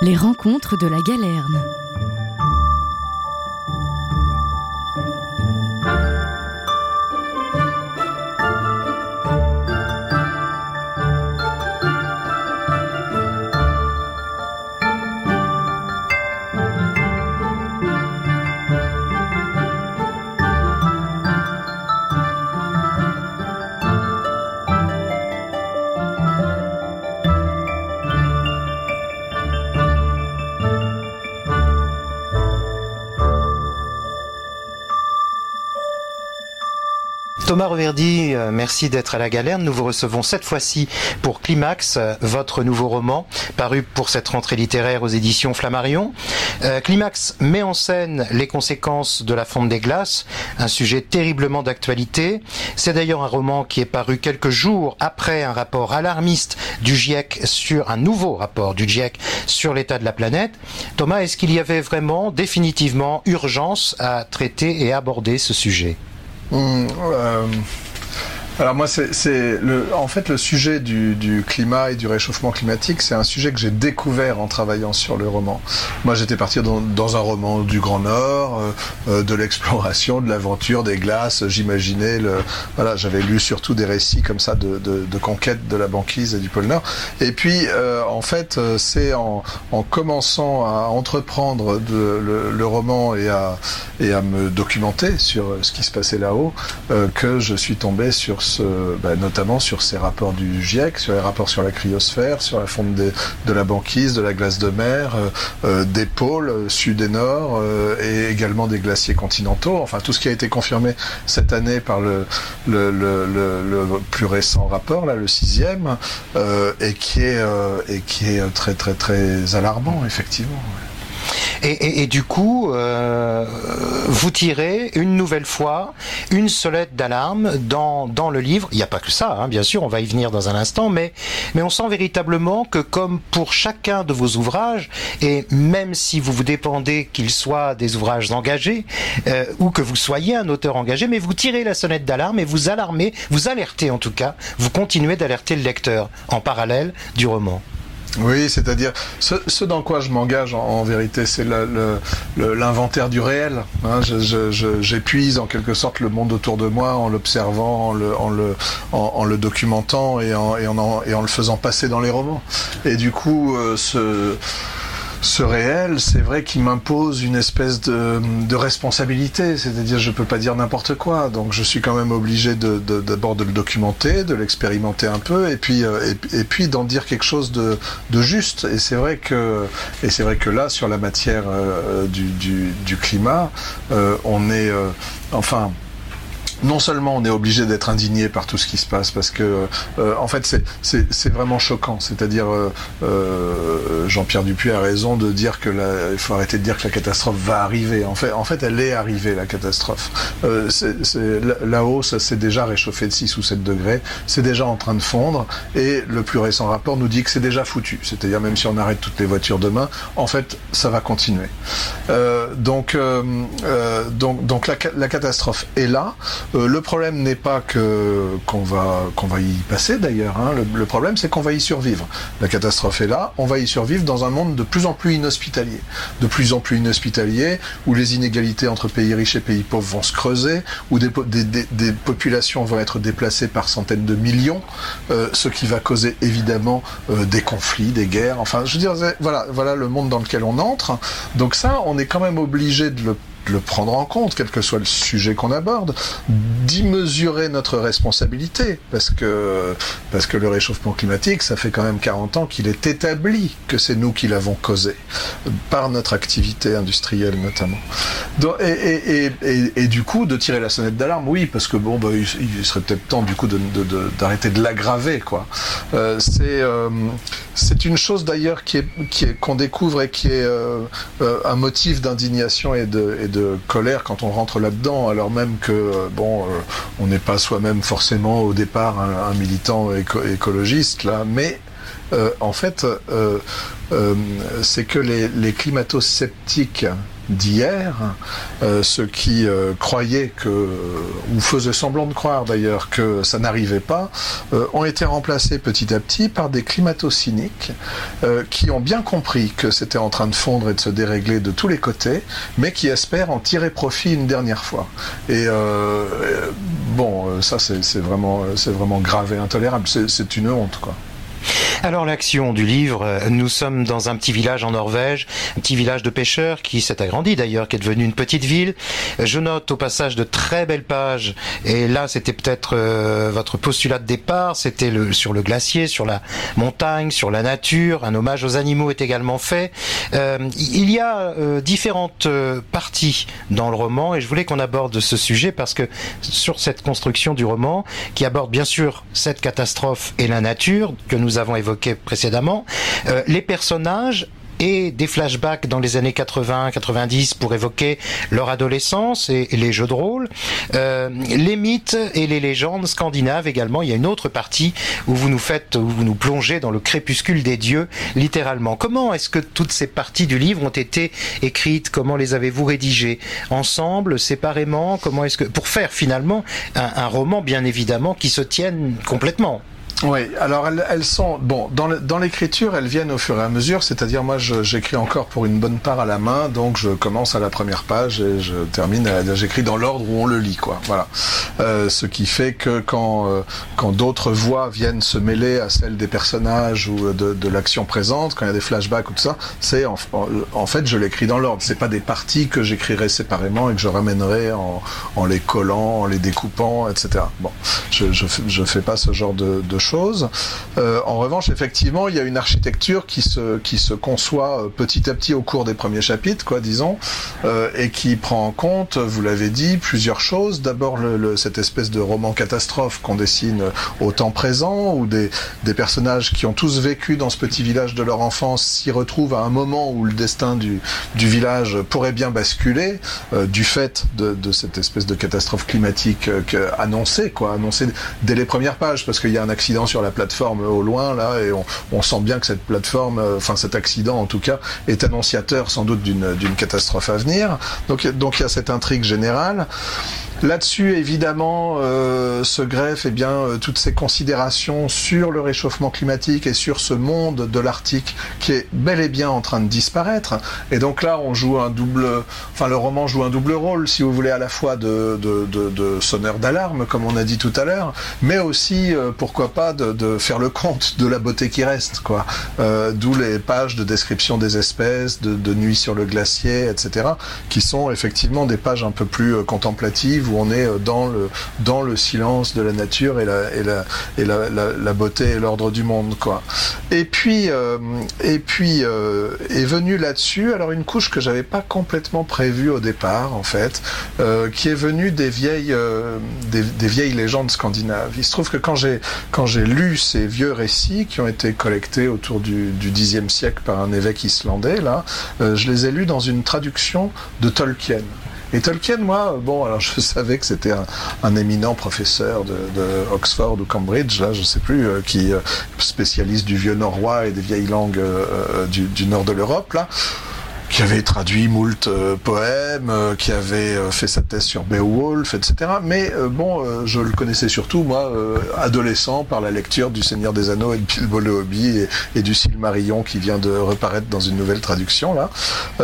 Les rencontres de la Galerne. Thomas Reverdy, merci d'être à la Galerne. Nous vous recevons cette fois-ci pour Climax, votre nouveau roman, paru pour cette rentrée littéraire aux éditions Flammarion. Climax met en scène les conséquences de la fonte des glaces, un sujet terriblement d'actualité. C'est d'ailleurs un roman qui est paru quelques jours après un rapport alarmiste du GIEC un nouveau rapport du GIEC sur l'état de la planète. Thomas, est-ce qu'il y avait vraiment, définitivement, urgence à traiter et aborder ce sujet ? Alors moi, en fait le sujet du climat et du réchauffement climatique, c'est un sujet que j'ai découvert en travaillant sur le roman. Moi, j'étais parti dans un roman du Grand Nord, de l'exploration, de l'aventure, des glaces. J'imaginais j'avais lu surtout des récits comme ça de conquête de la banquise et du pôle Nord. Et puis, en fait, c'est en commençant à entreprendre le roman et à me documenter sur ce qui se passait là-haut que je suis tombé sur notamment sur ces rapports du GIEC, sur les rapports sur la cryosphère, sur la fonte de la banquise, de la glace de mer, des pôles sud et nord, et également des glaciers continentaux. Enfin, tout ce qui a été confirmé cette année par le plus récent rapport, là, le 6e, et qui est très très très alarmant, effectivement. Et du coup, vous tirez une nouvelle fois une sonnette d'alarme dans le livre. Il n'y a pas que ça, bien sûr, on va y venir dans un instant, mais on sent véritablement que comme pour chacun de vos ouvrages, et même si vous vous dépendez qu'ils soient des ouvrages engagés, ou que vous soyez un auteur engagé, mais vous tirez la sonnette d'alarme et vous alertez en tout cas, vous continuez d'alerter le lecteur en parallèle du roman. Oui, c'est-à-dire, ce dans quoi je m'engage en vérité, c'est l'inventaire du réel. J'épuise en quelque sorte le monde autour de moi en l'observant, en le documentant et en le faisant passer dans les romans. Et du coup, ce réel, c'est vrai qu'il m'impose une espèce de responsabilité, c'est-à-dire je peux pas dire n'importe quoi, donc je suis quand même obligé d'abord de le documenter, de l'expérimenter un peu, et puis d'en dire quelque chose de juste. Et c'est vrai que là, sur la matière du climat, on est, non seulement on est obligé d'être indigné par tout ce qui se passe, parce que en fait c'est vraiment choquant. C'est-à-dire Jean-Pierre Dupuis a raison de dire que il faut arrêter de dire que la catastrophe va arriver. En fait, elle est arrivée, la catastrophe. Là-haut, ça s'est déjà réchauffé de 6 ou 7 degrés. C'est déjà en train de fondre. Et le plus récent rapport nous dit que c'est déjà foutu. C'est-à-dire même si on arrête toutes les voitures demain, en fait, ça va continuer. Donc la catastrophe est là. Le problème n'est pas qu'on va y passer d'ailleurs. Le problème, c'est qu'on va y survivre. La catastrophe est là. On va y survivre dans un monde de plus en plus inhospitalier. De plus en plus inhospitalier, où les inégalités entre pays riches et pays pauvres vont se creuser, où des populations vont être déplacées par centaines de millions, ce qui va causer évidemment des conflits, des guerres. Enfin, je veux dire, voilà le monde dans lequel on entre. Donc ça, on est quand même obligé de le prendre en compte, quel que soit le sujet qu'on aborde, d'y mesurer notre responsabilité, parce que le réchauffement climatique, ça fait quand même 40 ans qu'il est établi que c'est nous qui l'avons causé, par notre activité industrielle notamment. Donc, et du coup, de tirer la sonnette d'alarme, oui, parce que il serait peut-être temps du coup d'arrêter de l'aggraver, quoi. C'est une chose d'ailleurs qu'on découvre et qui est un motif d'indignation et de colère quand on rentre là-dedans, alors même que on n'est pas soi-même forcément au départ un militant écologiste là, mais en fait c'est que les climato-sceptiques d'hier, ceux qui croyaient ou faisaient semblant de croire d'ailleurs que ça n'arrivait pas, ont été remplacés petit à petit par des climato-cyniques qui ont bien compris que c'était en train de fondre et de se dérégler de tous les côtés, mais qui espèrent en tirer profit une dernière fois. Et ça c'est vraiment grave et intolérable, c'est une honte, quoi. Alors l'action du livre, nous sommes dans un petit village en Norvège, un petit village de pêcheurs qui s'est agrandi d'ailleurs, qui est devenu une petite ville. Je note au passage de très belles pages, et là c'était peut-être votre postulat de départ, c'était sur le glacier, sur la montagne, sur la nature, un hommage aux animaux est également fait. Il y a différentes parties dans le roman, et je voulais qu'on aborde ce sujet parce que sur cette construction du roman, qui aborde bien sûr cette catastrophe et la nature que nous avons évoqué précédemment, les personnages et des flashbacks dans les années 80-90 pour évoquer leur adolescence et les jeux de rôle, les mythes et les légendes scandinaves également. Il y a une autre partie où vous nous plongez dans le crépuscule des dieux, littéralement. Comment est-ce que toutes ces parties du livre ont été écrites? Comment les avez-vous rédigées? Ensemble, séparément? Comment est-ce que, pour faire finalement un roman, bien évidemment, qui se tienne complètement? Oui, alors elles sont dans l'écriture, elles viennent au fur et à mesure, c'est-à-dire moi j'écris encore pour une bonne part à la main, donc je commence à la première page et je termine, j'écris dans l'ordre où on le lit, quoi. Voilà. Ce qui fait que quand d'autres voix viennent se mêler à celles des personnages ou de l'action présente, quand il y a des flashbacks ou tout ça, c'est en fait je l'écris dans l'ordre. C'est pas des parties que j'écrirai séparément et que je ramènerai en les collant, en les découpant, etc. Bon, je fais pas ce genre de choses. En revanche, effectivement, il y a une architecture qui se conçoit petit à petit au cours des premiers chapitres, quoi, disons, et qui prend en compte, vous l'avez dit, plusieurs choses. D'abord, cette espèce de roman catastrophe qu'on dessine au temps présent, où des personnages qui ont tous vécu dans ce petit village de leur enfance s'y retrouvent à un moment où le destin du village pourrait bien basculer, du fait de cette espèce de catastrophe climatique annoncée dès les premières pages, parce qu'il y a un accident sur la plateforme au loin là, et on sent bien que cette plateforme, cet accident en tout cas, est annonciateur sans doute d'une catastrophe à venir. Donc il y a cette intrigue générale. Là-dessus, évidemment, se greffent toutes ces considérations sur le réchauffement climatique et sur ce monde de l'Arctique qui est bel et bien en train de disparaître. Et donc là, le roman joue un double rôle, si vous voulez, à la fois de sonneur d'alarme, comme on a dit tout à l'heure, mais aussi, pourquoi pas, de faire le compte de la beauté qui reste, quoi. D'où les pages de description des espèces, de nuit sur le glacier, etc., qui sont effectivement des pages un peu plus contemplatives, où on est dans le silence de la nature et la beauté et l'ordre du monde, quoi. Et puis est venue là-dessus, alors une couche que j'avais pas complètement prévue au départ, en fait, qui est venue des vieilles légendes scandinaves. Il se trouve que quand j'ai lu ces vieux récits qui ont été collectés autour du Xe siècle par un évêque islandais, là, je les ai lus dans une traduction de Tolkien. Et Tolkien, moi, alors je savais que c'était un éminent professeur de Oxford ou Cambridge, là, je sais plus, qui spécialiste du vieux norrois et des vieilles langues du nord de l'Europe, là, qui avait traduit moult poèmes, qui avait fait sa thèse sur Beowulf, etc. Mais je le connaissais surtout, moi, adolescent, par la lecture du Seigneur des Anneaux et de Bilbo le Hobbit et du Silmarillion qui vient de reparaître dans une nouvelle traduction, là.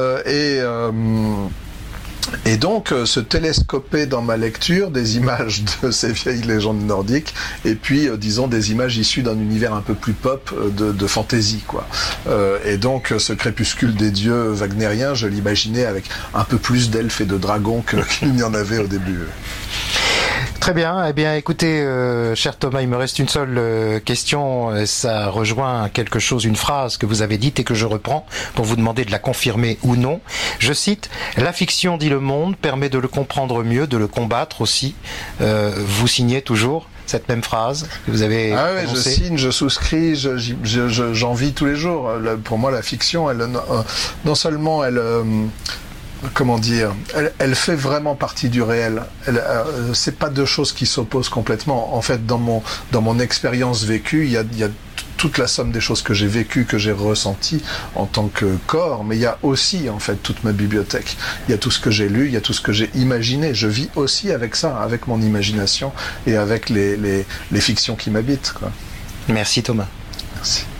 Et donc, se télescoper dans ma lecture des images de ces vieilles légendes nordiques, et puis, disons, des images issues d'un univers un peu plus pop de fantasy, quoi. Et donc, ce crépuscule des dieux wagnérien, je l'imaginais avec un peu plus d'elfes et de dragons qu'il n'y en avait au début. Très bien. Eh bien, écoutez, cher Thomas, il me reste une seule question. Ça rejoint quelque chose, une phrase que vous avez dite et que je reprends pour vous demander de la confirmer ou non. Je cite: « La fiction, dit Le Monde, permet de le comprendre mieux, de le combattre aussi. » Vous signez toujours cette même phrase que vous avez prononcée? Je signe, je souscris, j'en vis tous les jours. Pour moi, la fiction, elle, non seulement elle... comment dire, elle fait vraiment partie du réel. C'est pas deux choses qui s'opposent complètement. En fait, dans mon expérience vécue, il y a toute la somme des choses que j'ai vécues, que j'ai ressenties en tant que corps, mais il y a aussi en fait toute ma bibliothèque. Il y a tout ce que j'ai lu, il y a tout ce que j'ai imaginé. Je vis aussi avec ça, avec mon imagination et avec les fictions qui m'habitent, quoi. Merci Thomas. Merci.